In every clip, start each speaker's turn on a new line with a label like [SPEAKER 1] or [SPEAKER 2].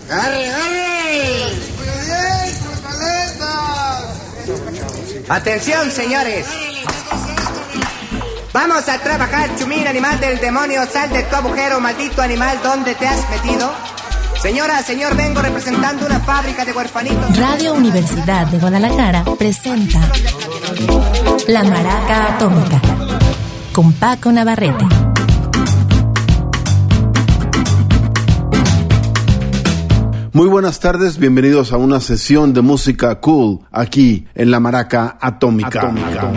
[SPEAKER 1] ¡Arre, arre!
[SPEAKER 2] Atención, señores. Vamos a trabajar, chumín, animal del demonio. Sal de tu agujero, maldito animal. ¿Dónde te has metido? Señora, señor, vengo representando una fábrica de huerfanitos.
[SPEAKER 3] Radio Universidad de Guadalajara presenta La Maraca Atómica con Paco Navarrete.
[SPEAKER 4] Muy buenas tardes, bienvenidos a una sesión de música cool aquí en La Maraca Atómica.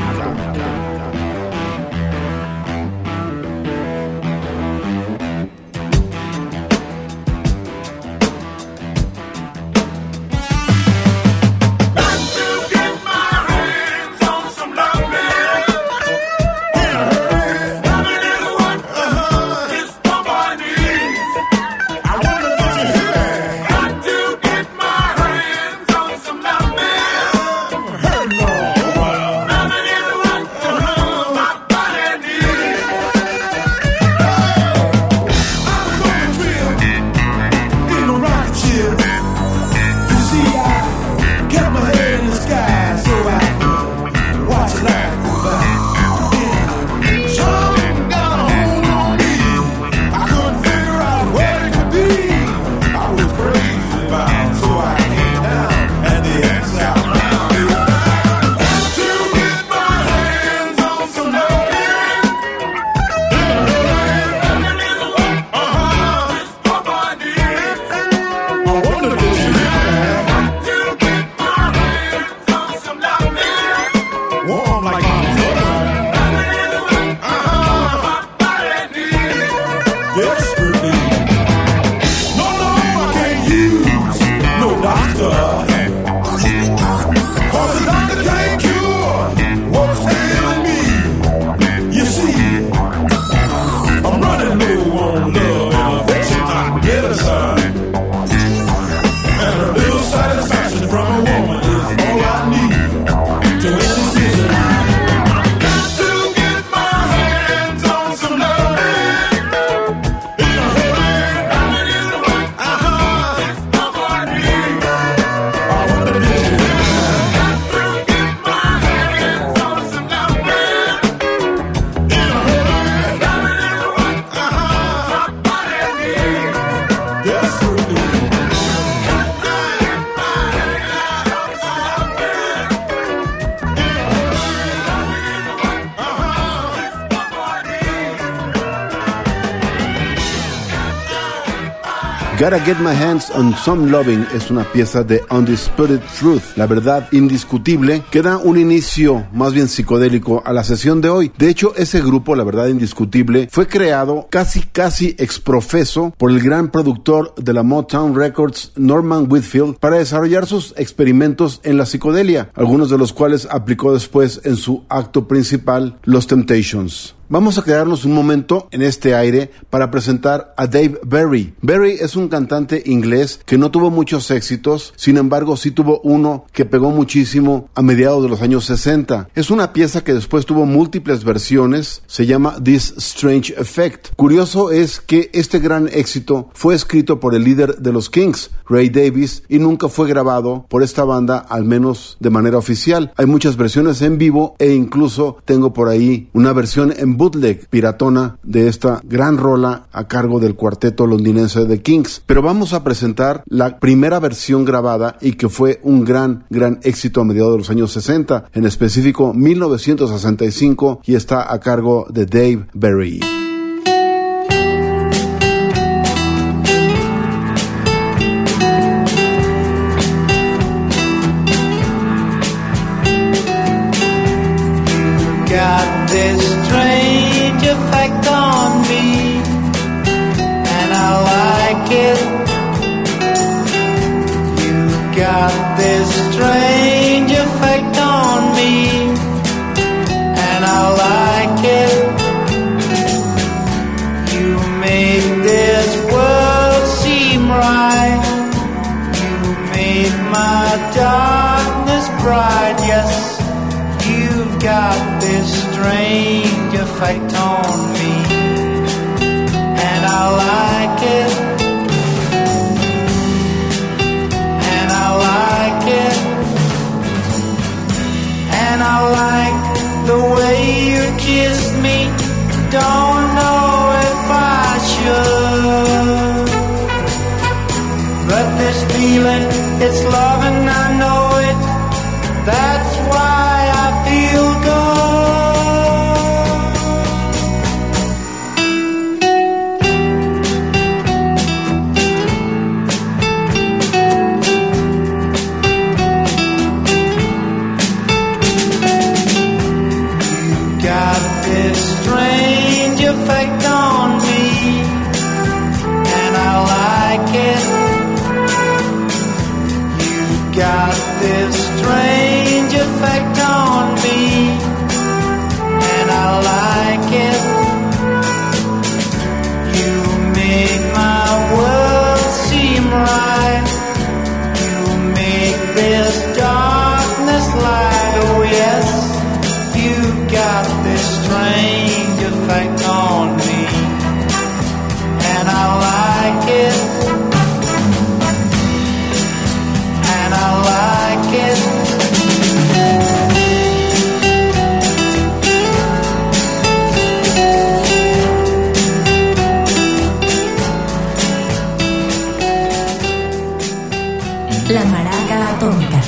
[SPEAKER 4] Gotta Get My Hands on Some Loving es una pieza de Undisputed Truth, la verdad indiscutible, que da un inicio más bien psicodélico a la sesión de hoy. De hecho, ese grupo, La Verdad Indiscutible, fue creado casi exprofeso por el gran productor de la Motown Records, Norman Whitfield, para desarrollar sus experimentos en la psicodelia, algunos de los cuales aplicó después en su acto principal, Los Temptations. Vamos a quedarnos un momento en este aire para presentar a Dave Berry. Berry es un cantante inglés que no tuvo muchos éxitos, sin embargo sí tuvo uno que pegó muchísimo a mediados de los años 60. Es una pieza que después tuvo múltiples versiones, se llama This Strange Effect. Curioso es que este gran éxito fue escrito por el líder de los Kings, Ray Davies, y nunca fue grabado por esta banda, al menos de manera oficial. Hay muchas versiones en vivo e incluso tengo por ahí una versión en bootleg piratona de esta gran rola a cargo del cuarteto londinense The Kings. Pero vamos a presentar la primera versión grabada y que fue un gran éxito a mediados de los años 60, en específico 1965, y está a cargo de Dave Berry.
[SPEAKER 5] Got this strange effect on me, and I like it. You've got this strange effect on me, and I like it. You make this world seem right. You make my darkness bright, yes. You've got this strange effect on me, and I like it. don't know if I should, but this feeling, it's love and I know it. That's why I feel good. You got this strange effect on me, and I like it. You got this strange effect on me, and I like it. You make my world seem right. You make this darkness light. Oh yes, you got this strange effect on me, and I like it. And I like it.
[SPEAKER 3] La Maraca Atómica.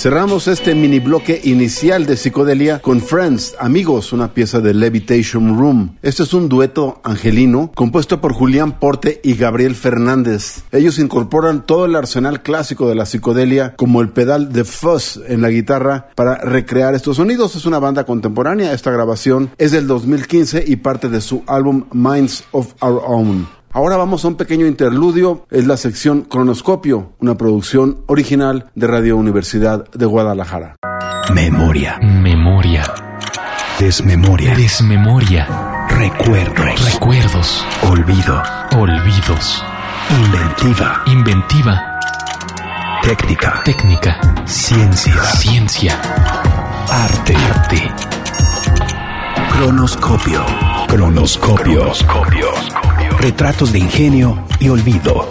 [SPEAKER 4] Cerramos este mini bloque inicial de Psicodelia con Friends, Amigos, una pieza de Levitation Room. Este es un dueto angelino compuesto por Julián Porte y Gabriel Fernández. Ellos incorporan todo el arsenal clásico de la psicodelia, como el pedal de fuzz en la guitarra, para recrear estos sonidos. Es una banda contemporánea. Esta grabación es del 2015 y parte de su álbum Minds of Our Own. Ahora vamos a un pequeño interludio. Es la sección Cronoscopio, una producción original de Radio Universidad de Guadalajara.
[SPEAKER 6] Memoria.
[SPEAKER 7] Memoria.
[SPEAKER 6] Desmemoria.
[SPEAKER 7] Desmemoria.
[SPEAKER 6] Recuerdos.
[SPEAKER 7] Recuerdos.
[SPEAKER 6] Olvido.
[SPEAKER 7] Olvidos.
[SPEAKER 6] Inventiva.
[SPEAKER 7] Inventiva.
[SPEAKER 6] Técnica.
[SPEAKER 7] Técnica.
[SPEAKER 6] Ciencia.
[SPEAKER 7] Ciencia.
[SPEAKER 6] Arte.
[SPEAKER 7] Arte.
[SPEAKER 6] Cronoscopio. Cronoscopio. Retratos de ingenio y olvido.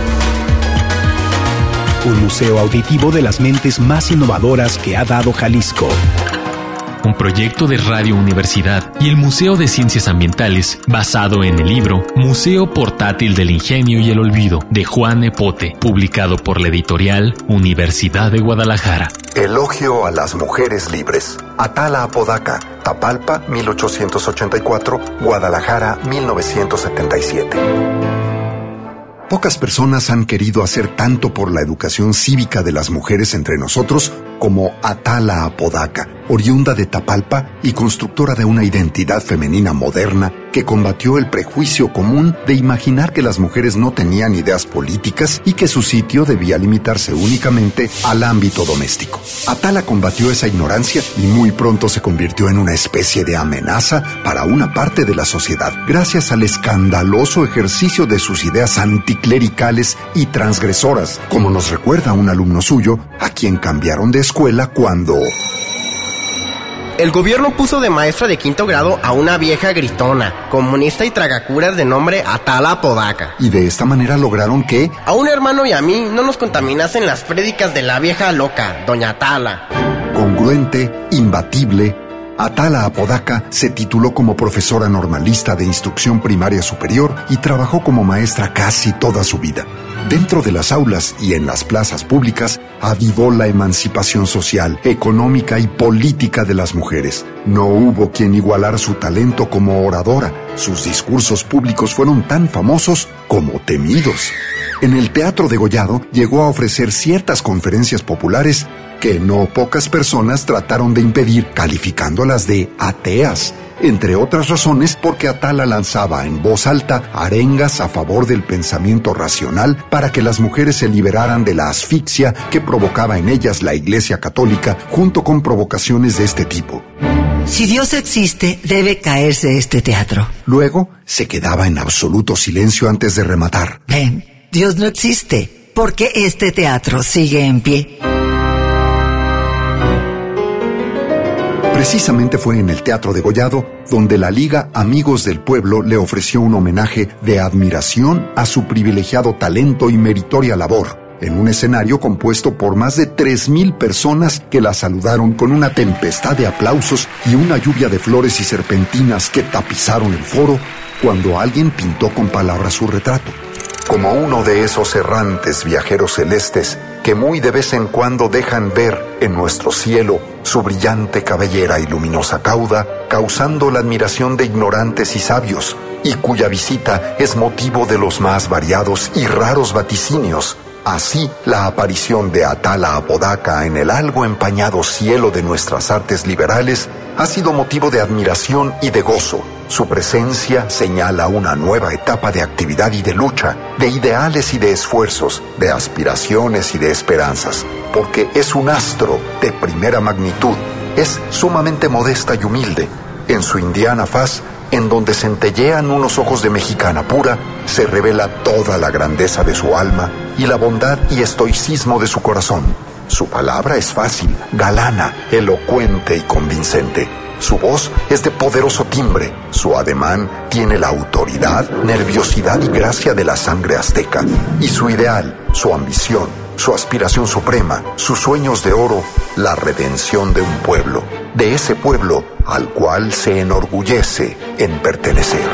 [SPEAKER 6] Un museo auditivo de las mentes más innovadoras que ha dado Jalisco.
[SPEAKER 7] Un proyecto de Radio Universidad y el Museo de Ciencias Ambientales, basado en el libro Museo Portátil del Ingenio y el Olvido, de Juan Epote, publicado por la editorial Universidad de Guadalajara.
[SPEAKER 8] Elogio a las mujeres libres. Atala Apodaca, Tapalpa, 1884, Guadalajara, 1977. Pocas personas han querido hacer tanto por la educación cívica de las mujeres entre nosotros como Atala Apodaca, oriunda de Tapalpa y constructora de una identidad femenina moderna que combatió el prejuicio común de imaginar que las mujeres no tenían ideas políticas y que su sitio debía limitarse únicamente al ámbito doméstico. Atala combatió esa ignorancia y muy pronto se convirtió en una especie de amenaza para una parte de la sociedad, gracias al escandaloso ejercicio de sus ideas anticlericales y transgresoras, como nos recuerda un alumno suyo, a quien cambiaron de escuela cuando...
[SPEAKER 9] El gobierno puso de maestra de 5º grado a una vieja gritona, comunista y tragacuras de nombre Atala Apodaca.
[SPEAKER 8] Y de esta manera lograron que...
[SPEAKER 9] a un hermano y a mí no nos contaminasen las prédicas de la vieja loca, doña Atala.
[SPEAKER 8] Congruente, imbatible, Atala Apodaca se tituló como profesora normalista de instrucción primaria superior y trabajó como maestra casi toda su vida. Dentro de las aulas y en las plazas públicas, avivó la emancipación social, económica y política de las mujeres. No hubo quien igualara su talento como oradora. Sus discursos públicos fueron tan famosos como temidos. En el Teatro Degollado llegó a ofrecer ciertas conferencias populares que no pocas personas trataron de impedir, calificándolas de ateas. Entre otras razones, porque Atala lanzaba en voz alta arengas a favor del pensamiento racional para que las mujeres se liberaran de la asfixia que provocaba en ellas la Iglesia Católica, junto con provocaciones de este tipo.
[SPEAKER 10] Si Dios existe, debe caerse este teatro.
[SPEAKER 8] Luego, se quedaba en absoluto silencio antes de rematar.
[SPEAKER 10] Ven, Dios no existe, porque este teatro sigue en pie.
[SPEAKER 8] Precisamente fue en el Teatro Degollado donde la Liga Amigos del Pueblo le ofreció un homenaje de admiración a su privilegiado talento y meritoria labor, en un escenario compuesto por más de 3,000 personas que la saludaron con una tempestad de aplausos y una lluvia de flores y serpentinas que tapizaron el foro cuando alguien pintó con palabras su retrato. Como uno de esos errantes viajeros celestes que muy de vez en cuando dejan ver en nuestro cielo su brillante cabellera y luminosa cauda, causando la admiración de ignorantes y sabios, y cuya visita es motivo de los más variados y raros vaticinios. Así, la aparición de Atala Apodaca en el algo empañado cielo de nuestras artes liberales ha sido motivo de admiración y de gozo. Su presencia señala una nueva etapa de actividad y de lucha, de ideales y de esfuerzos, de aspiraciones y de esperanzas, porque es un astro de primera magnitud, es sumamente modesta y humilde. En su indiana faz, en donde centellean unos ojos de mexicana pura, se revela toda la grandeza de su alma y la bondad y estoicismo de su corazón. Su palabra es fácil, galana, elocuente y convincente. Su voz es de poderoso timbre. Su ademán tiene la autoridad, nerviosidad y gracia de la sangre azteca. Y su ideal, su ambición, su aspiración suprema, sus sueños de oro, la redención de un pueblo, de ese pueblo al cual se enorgullece en pertenecer.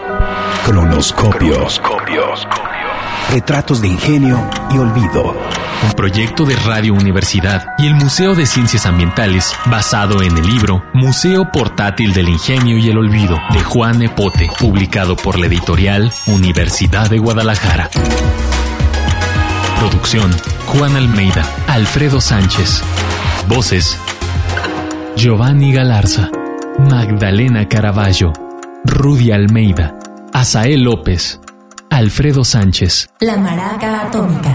[SPEAKER 6] Cronoscopio. Retratos de ingenio y olvido.
[SPEAKER 7] un proyecto de Radio Universidad y el Museo de Ciencias Ambientales basado en el libro Museo Portátil del Ingenio y el Olvido de Juan Epote, publicado por la editorial Universidad de Guadalajara. Producción: Juan Almeida, Alfredo Sánchez. Voces: Giovanni Galarza, Magdalena Caraballo, Rudy Almeida, Asael López, Alfredo Sánchez.
[SPEAKER 3] La Maraca Atómica.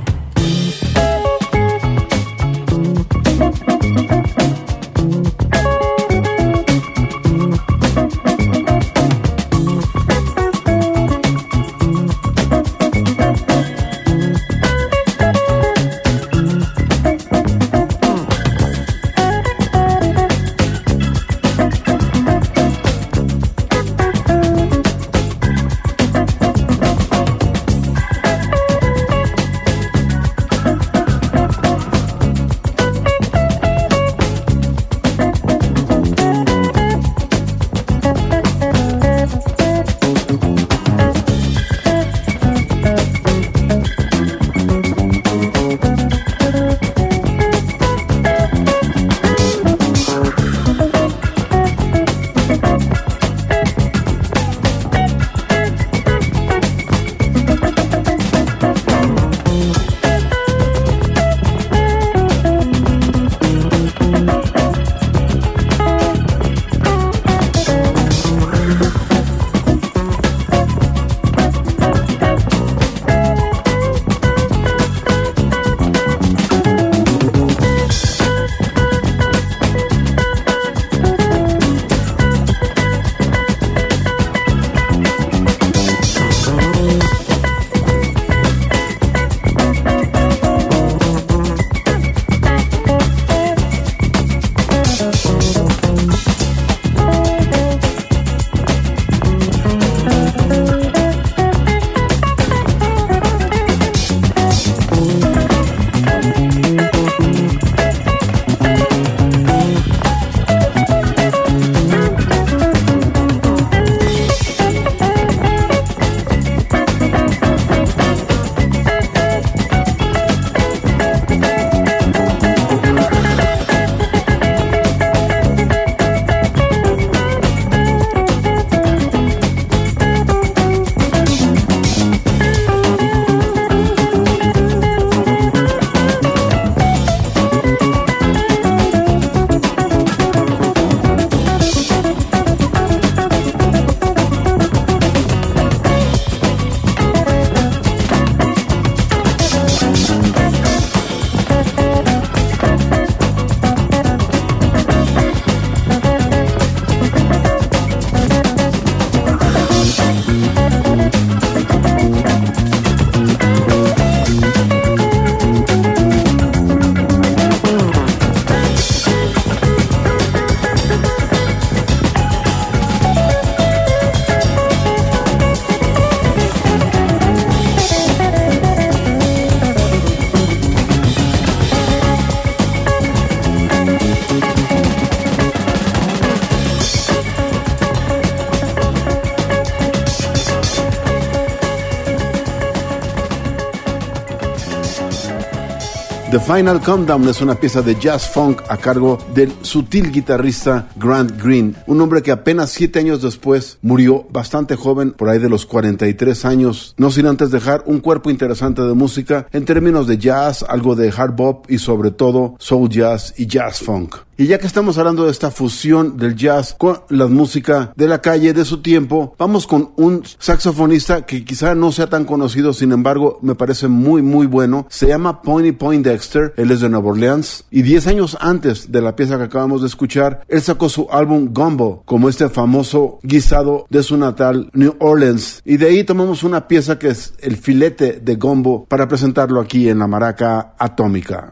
[SPEAKER 4] The Final Countdown es una pieza de jazz funk a cargo del sutil guitarrista Grant Green, un hombre que apenas 7 años después murió bastante joven, por ahí de los 43 años, no sin antes dejar un cuerpo interesante de música en términos de jazz, algo de hard bop y sobre todo soul jazz y jazz funk. Y ya que estamos hablando de esta fusión del jazz con la música de la calle de su tiempo, vamos con un saxofonista que quizá no sea tan conocido, sin embargo me parece muy muy bueno. Se llama Pony Poindexter, él es de Nueva Orleans, y 10 años antes de la pieza que acabamos de escuchar, él sacó su álbum Gumbo, como este famoso guisado de su natal New Orleans, y de ahí tomamos una pieza que es el filete de gumbo para presentarlo aquí en la Maraca Atómica.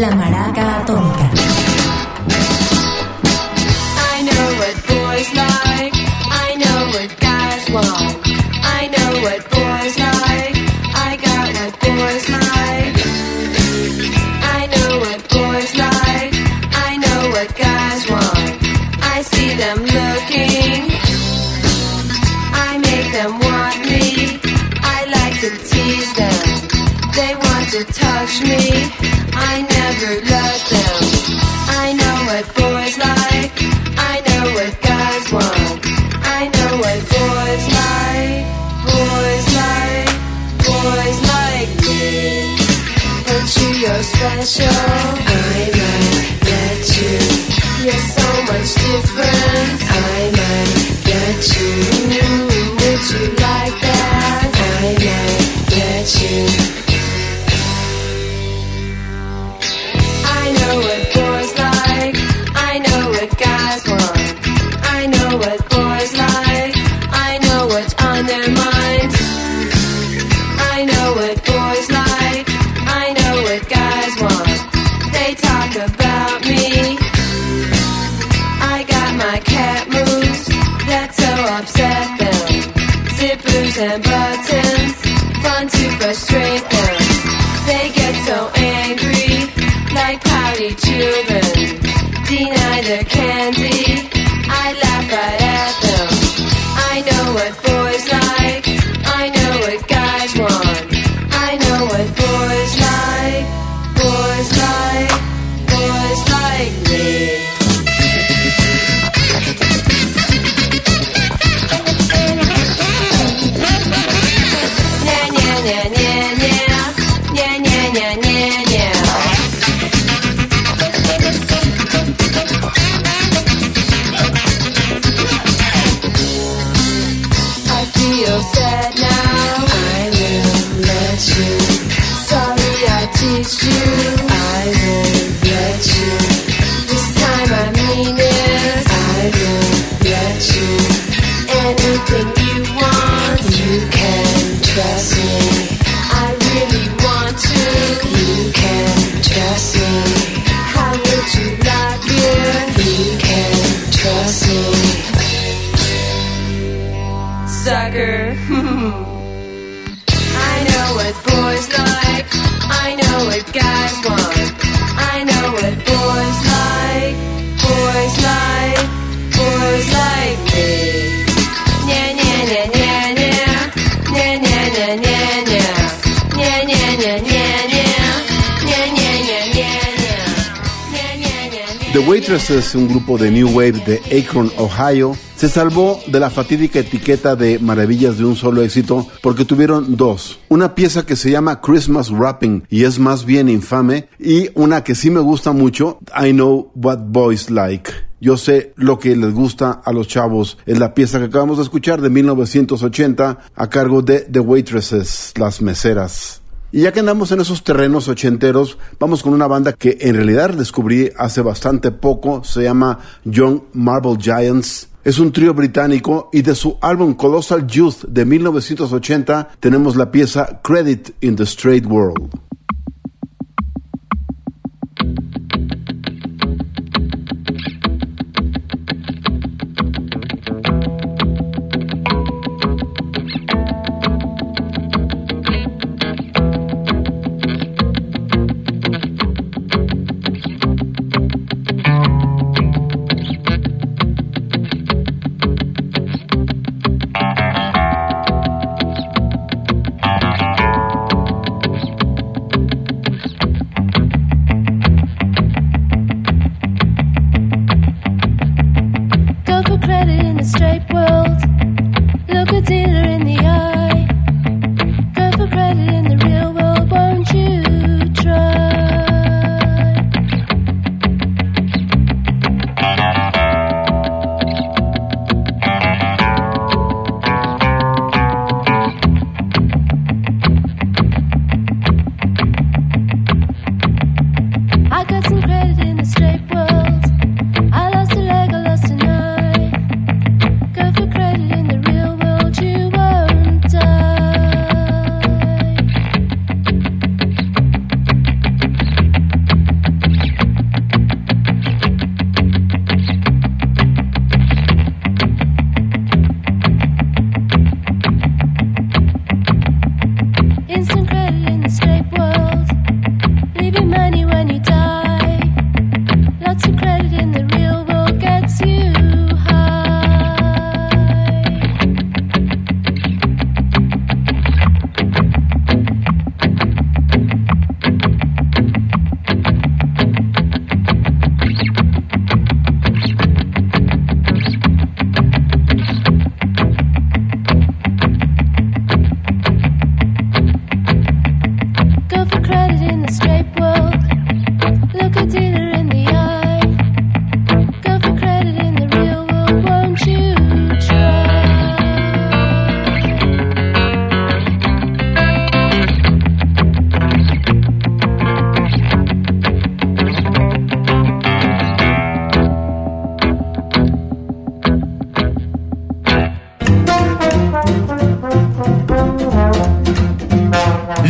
[SPEAKER 3] La Maraca Atómica.
[SPEAKER 11] I know what boys like. I know what guys want. I know what boys like. I got what boys like. I know what boys like. I know what guys want. I see them looking. I make them want me. I like to tease them. They want to touch me. I never let them. I know what boys like. I know what guys want. I know what boys like. Boys like. Boys like me. But you're special. I might get you. You're so much different. I might get you. Would you like that? I might get you. I know what boys like. I know what guys want. I know what boys like. I know what's on their minds. I know what boys like. I know what guys want. They talk about me. I got my cat moves that so upset them. Zippers and buttons, fun to frustrate them. They get so angry, like pouty children. Deny their candy, I laugh right at them. I know what boys like. I know what guys want. I know what boys like. Boys like. Boys like me. Nya nya nya nya nya. Nya nya nya nya nya. I feel sad now. I will let you. Sorry I teased you. I will let you. This time I mean it. I will let you. Anything you want, you can trust me. I really want to. You can trust me. How would you like it? You can trust me. Sucker. I know what boys like. I know what guys want. I know what boys like. Boys like. Boys like me. Nya nya nya nya nya. Nya nya nya nya nya. Nya nya nya nya nya. Nya nya nya nya nya. Nya nya nya nya.
[SPEAKER 4] The Waitresses, un grupo de New Wave de Akron, Ohio, se salvó de la fatídica etiqueta de maravillas de un solo éxito porque tuvieron dos. Una pieza que se llama Christmas Wrapping y es más bien infame, y una que sí me gusta mucho, I Know What Boys Like. Yo sé lo que les gusta a los chavos. Es la pieza que acabamos de escuchar de 1980 a cargo de The Waitresses, las meseras. Y ya que andamos en esos terrenos ochenteros, vamos con una banda que en realidad descubrí hace bastante poco. Se llama Young Marble Giants. Es un trío británico y de su álbum Colossal Youth de 1980 tenemos la pieza Credit in the Straight World.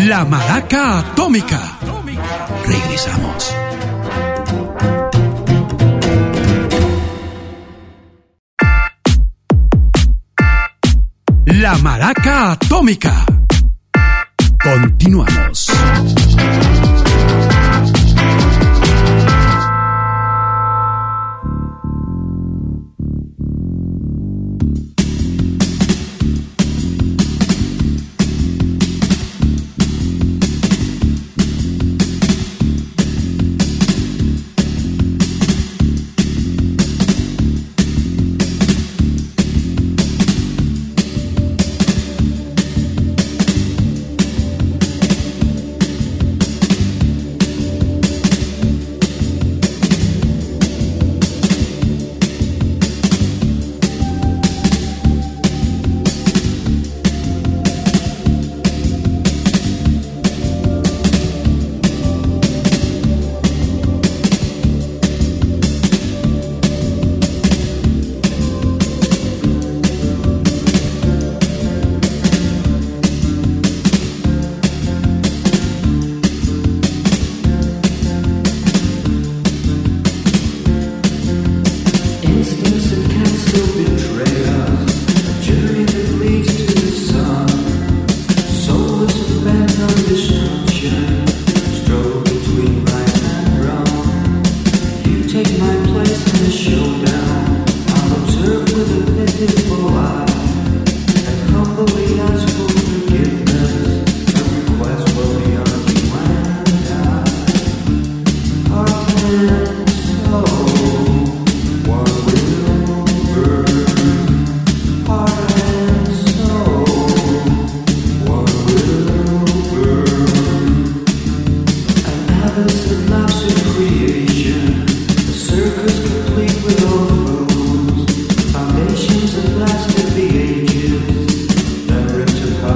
[SPEAKER 12] La Maraca Atómica. Regresamos. La Maraca Atómica. Continuamos.
[SPEAKER 5] Foundations that lasted the ages, that ripped apart.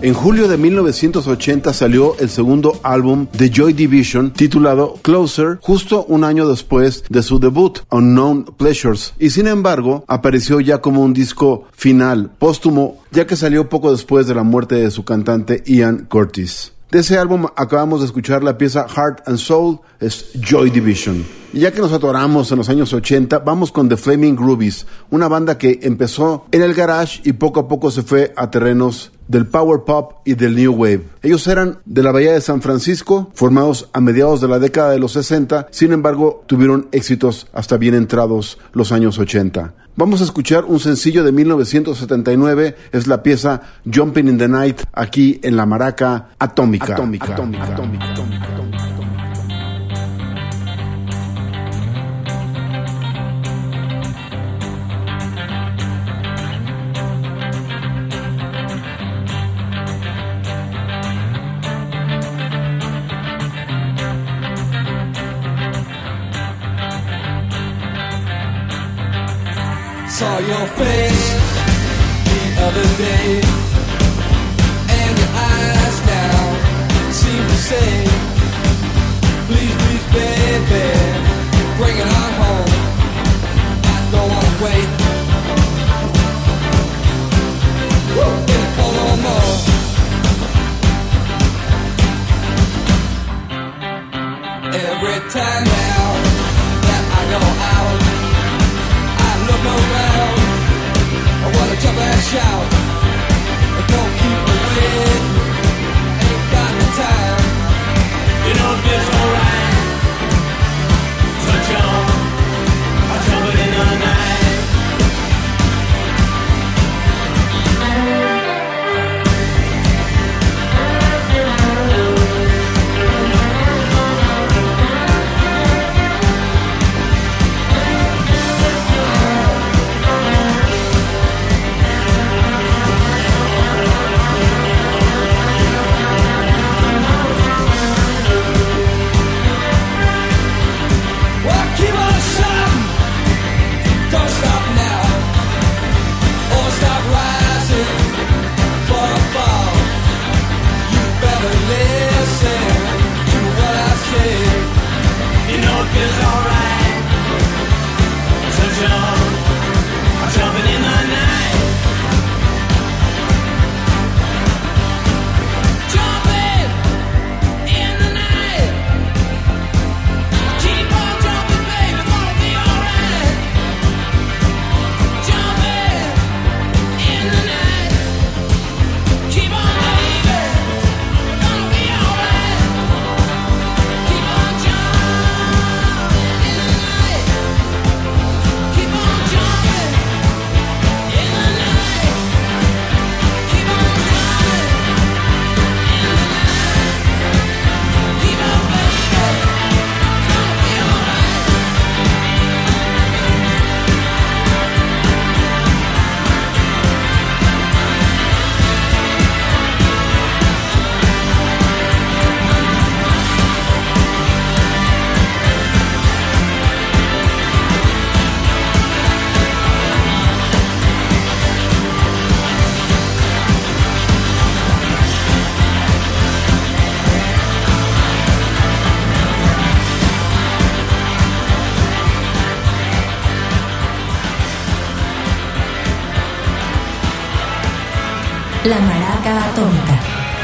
[SPEAKER 4] En julio de 1980 salió el segundo álbum de Joy Division titulado Closer, justo un año después de su debut, Unknown Pleasures, y sin embargo apareció ya como un disco final, póstumo, ya que salió poco después de la muerte de su cantante Ian Curtis. De ese álbum acabamos de escuchar la pieza Heart and Soul, es Joy Division. Y ya que nos atoramos en los años 80, vamos con The Flaming Groovies, una banda que empezó en el garage y poco a poco se fue a terrenos del power pop y del new wave. Ellos eran de la Bahía de San Francisco, formados a mediados de la década de los 60, sin embargo tuvieron éxitos hasta bien entrados los años 80. Vamos a escuchar un sencillo de 1979, es la pieza Jumping in the Night, aquí en la Maraca Atómica.
[SPEAKER 5] Saw your face the other day, and your eyes now seem to say, please, please, baby, bring it on home. I don't wanna wait. In the cold no more. Every time now that I go out, look around, I wanna jump and shout, don't keep me waiting, ain't got the time. You know it feels alright, touch on, I'm jumping in the night.
[SPEAKER 3] La Maraca Atómica.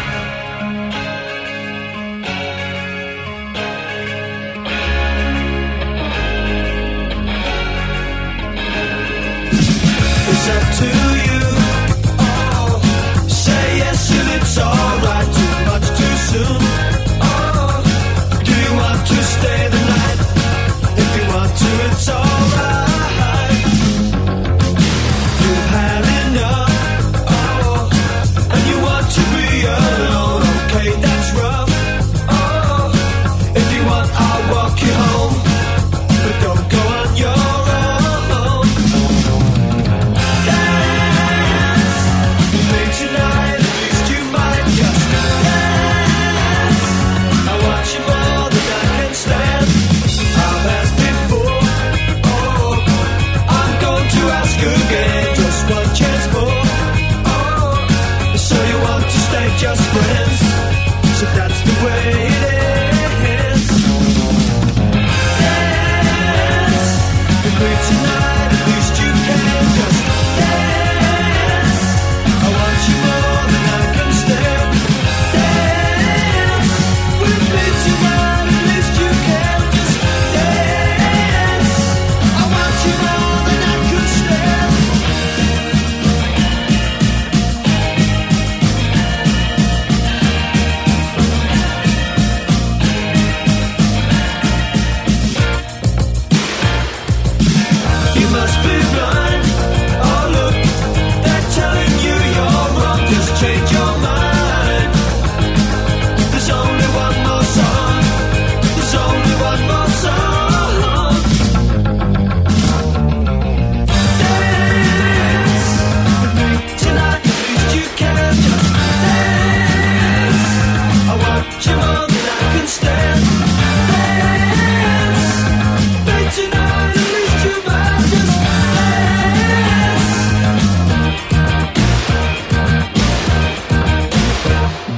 [SPEAKER 5] It's up to you. Oh, say yes if it's alright. Too much too soon. Oh, do you want to stay the night? If you want to, it's alright. You've had enough. Oh, and you want to be alone. Okay, that's rough. Oh, if you want, I'll walk you home. But don't go on your own. Yeah.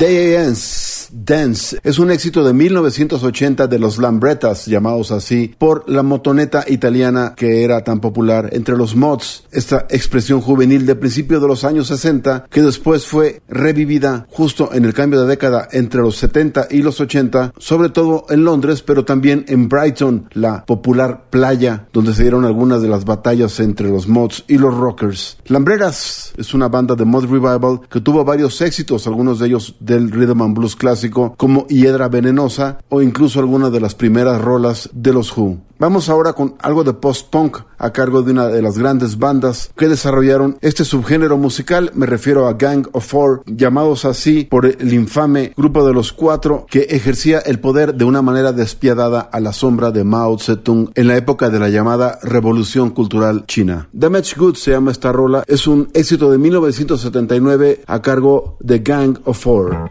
[SPEAKER 4] Dance es un éxito de 1980 de los Lambrettas, llamados así por la motoneta italiana que era tan popular entre los mods, esta expresión juvenil de principios de los años 60 que después fue revivida justo en el cambio de década entre los 70 y los 80, sobre todo en Londres, pero también en Brighton, la popular playa donde se dieron algunas de las batallas entre los mods y los rockers. Lambrettas es una banda de mod revival que tuvo varios éxitos, algunos de ellos del rhythm and blues clásico como Hiedra Venenosa o incluso algunas de las primeras rolas de los Who. Vamos ahora con algo de post-punk a cargo de una de las grandes bandas que desarrollaron este subgénero musical. Me refiero a Gang of Four, llamados así por el infame grupo de los Cuatro que ejercía el poder de una manera despiadada a la sombra de Mao Zedong en la época de la llamada Revolución Cultural China. Damaged Goods se llama esta rola, es un éxito de 1979 a cargo de Gang of Four.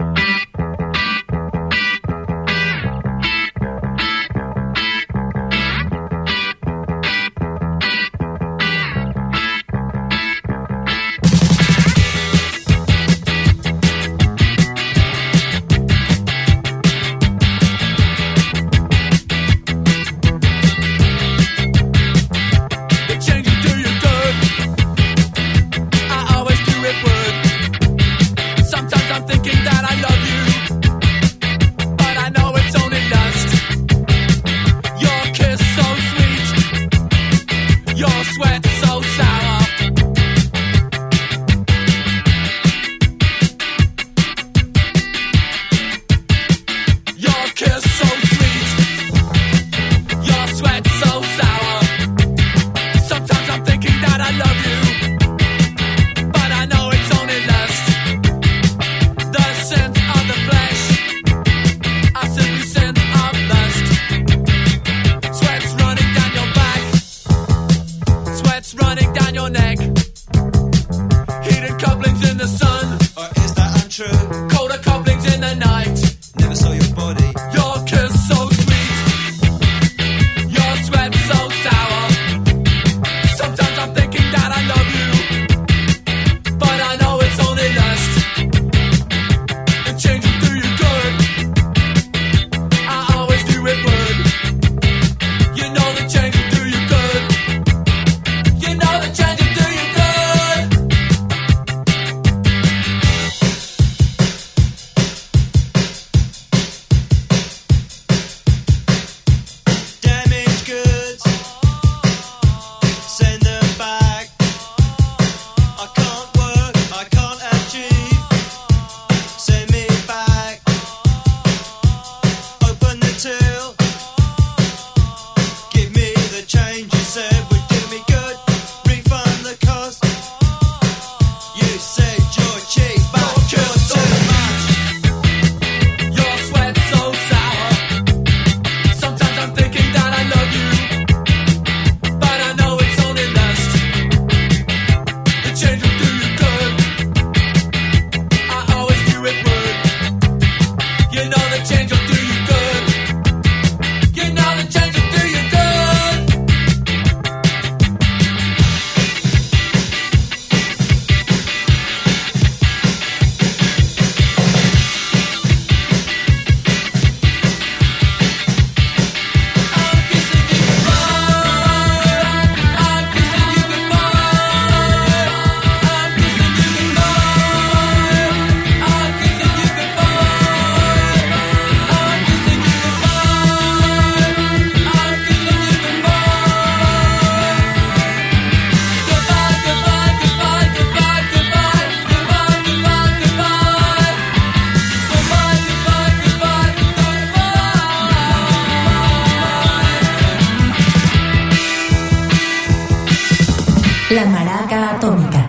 [SPEAKER 3] La Maraca Atómica.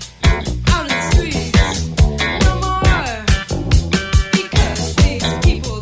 [SPEAKER 11] People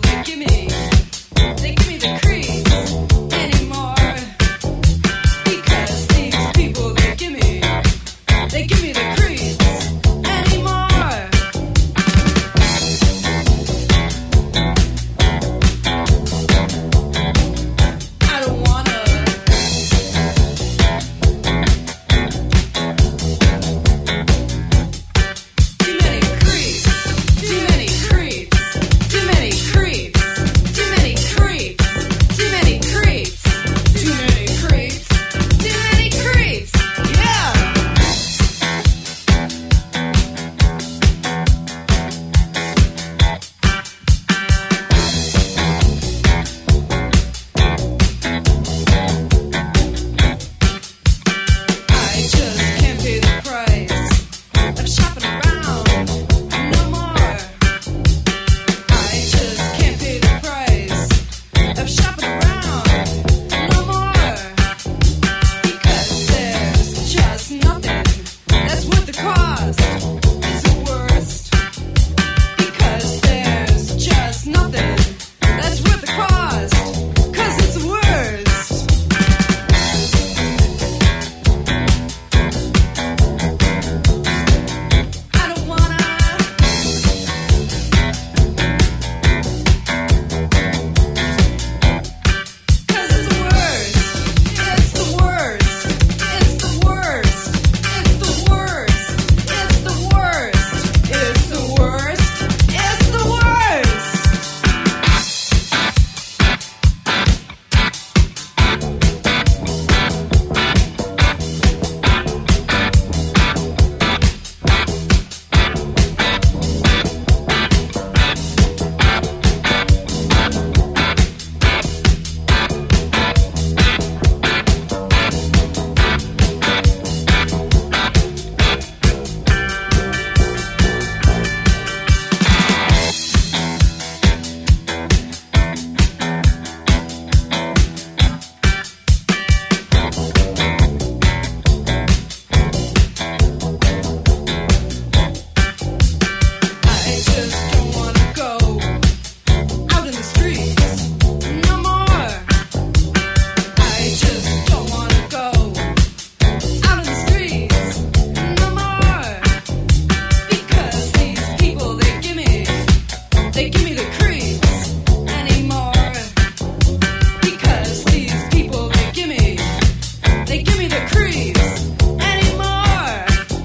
[SPEAKER 11] they give me the creeps anymore. Because these people, they give me the creeps anymore.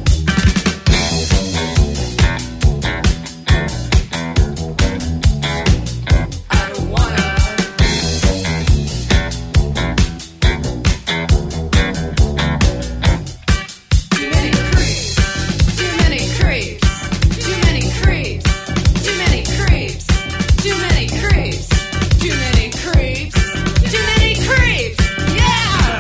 [SPEAKER 11] I don't wanna. Too many creeps, too many creeps, too many creeps, too many creeps, too many creeps, too many creeps, too many creeps, yeah!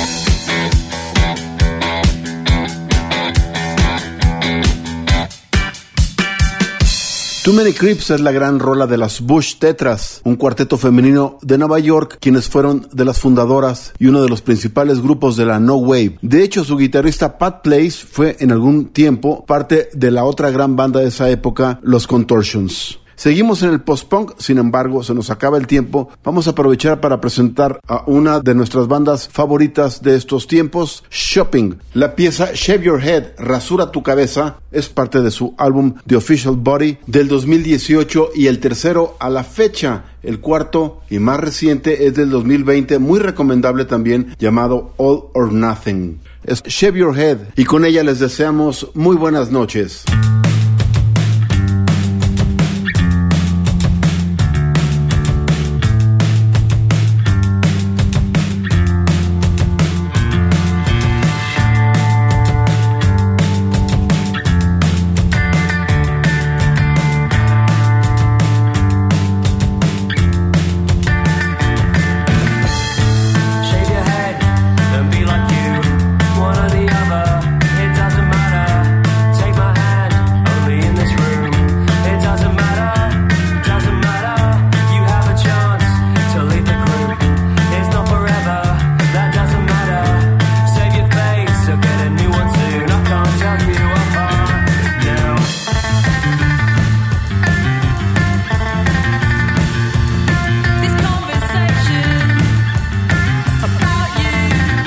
[SPEAKER 4] Too Many Creeps es la gran rola de las Bush Tetras, un cuarteto femenino de Nueva York, quienes fueron de las fundadoras y uno de los principales grupos de la No Wave. De hecho, su guitarrista Pat Place fue en algún tiempo parte de la otra gran banda de esa época, los Contortions. Seguimos en el post-punk, sin embargo, se nos acaba el tiempo. Vamos a aprovechar para presentar a una de nuestras bandas favoritas de estos tiempos, Shopping. La pieza Shave Your Head, Rasura tu Cabeza, es parte de su álbum The Official Body del 2018 y el tercero a la fecha. El cuarto y más reciente es del 2020, muy recomendable también, llamado All or Nothing. Es Shave Your Head y con ella les deseamos muy buenas noches.
[SPEAKER 5] Shave your head and be like you, one or the other. It doesn't matter. Take my hand, only in this room. It doesn't matter, doesn't matter. You have a chance to lead the group. It's not forever, that doesn't matter. Save your face or get a new one soon. I can't tell you apart now.
[SPEAKER 11] This conversation about you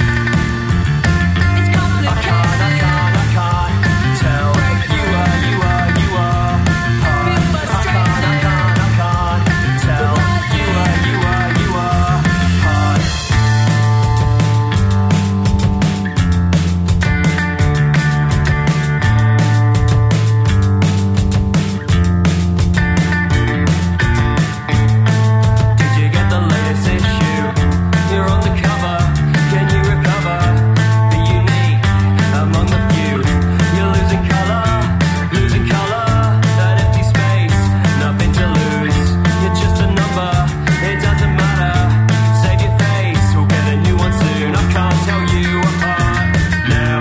[SPEAKER 11] is complicated.
[SPEAKER 5] I can't tell you are
[SPEAKER 11] Feel frustrated.
[SPEAKER 5] I can't tell you are hard. Did you get the latest issue? You're on the cover. Can you recover? Be unique among the few. You're losing color. That empty space, nothing to lose. You're just a number. It doesn't matter. Save your face. We'll get a new one soon. I can't tell you apart now.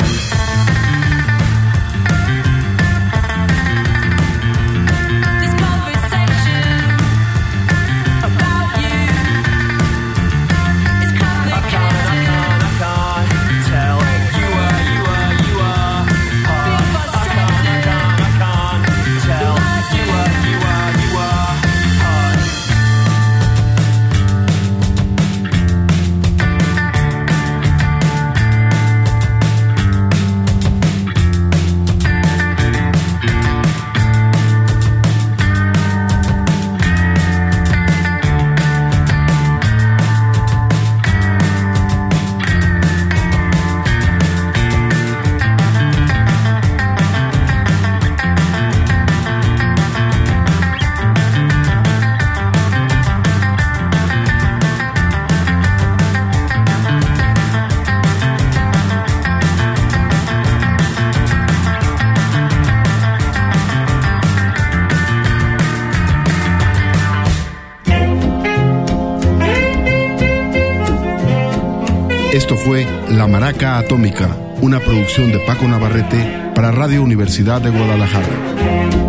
[SPEAKER 11] This conversation about you is complicated.
[SPEAKER 5] I can't tell you are hard.
[SPEAKER 11] Feel frustrated.
[SPEAKER 5] I can't tell you are hard.
[SPEAKER 13] Esto fue La Maraca Atómica, una producción de Paco Navarrete para Radio Universidad de Guadalajara.